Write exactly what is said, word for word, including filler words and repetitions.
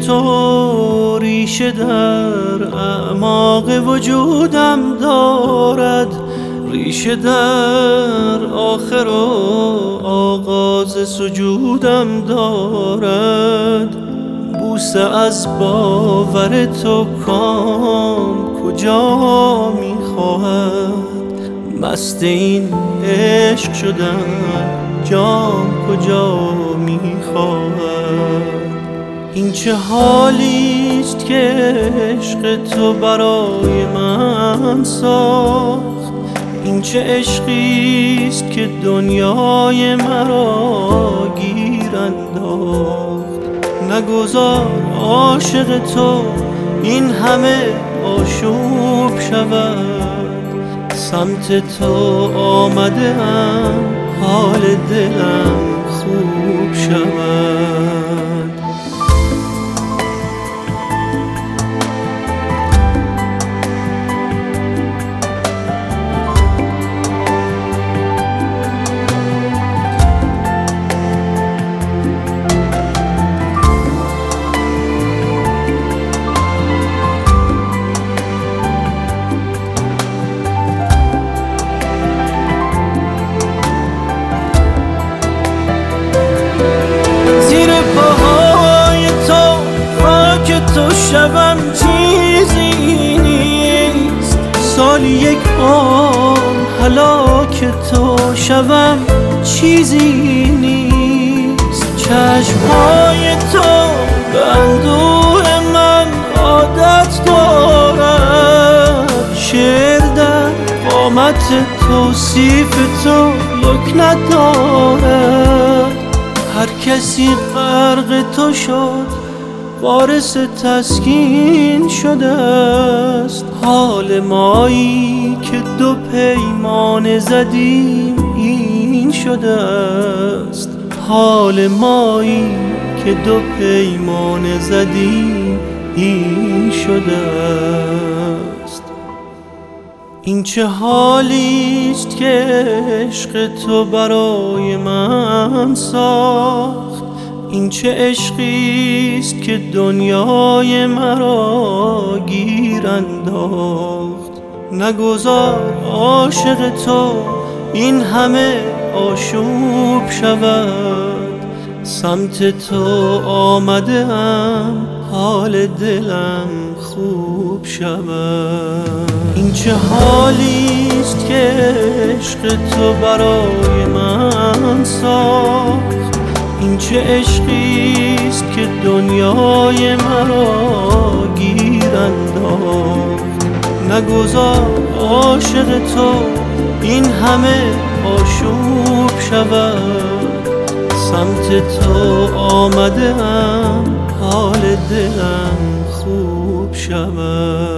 تو ریشه در اعماق وجودم دارد، ریشه در آخر و آغاز سجودم دارد. بوسه از باور تو کام کجا میخواهد، مست این عشق شدن جام کجا میخواهد. این چه حالیست که عشق تو برای من ساخت، این چه عشقیست که دنیای مرا گیر انداخت. نگذار عاشق تو این همه آشوب شود، سمت تو آمده ام حال دلم خوب شود. شبم چیزی نیست، سال یک آن هلاک تو شبم چیزی نیست. چشمهای تو به اندوه من عادت دارد، شعر در قامت توصیف تو لکنت دارد. هر کسی غرق تو شد وارث تسکین شده است، حال مایی که دو پیمان زدیم این شده است. حال مایی که دو پیمان زدیم این شده است. این چه حالیست که عشق تو برای من ساخت، این چه عشقیست که دنیای مرا گیر انداخت. نگذار عاشق تو این همه آشوب شود، سمت تو آمده ام حال دلم خوب شود. این چه حالیست که عشق تو برای من ساخت، این چه عشقیست که دنیای مرا گیر انداخت. نگذار عاشق تو این همه آشوب شود، سمت تو آمده ام حال دلم خوب شود.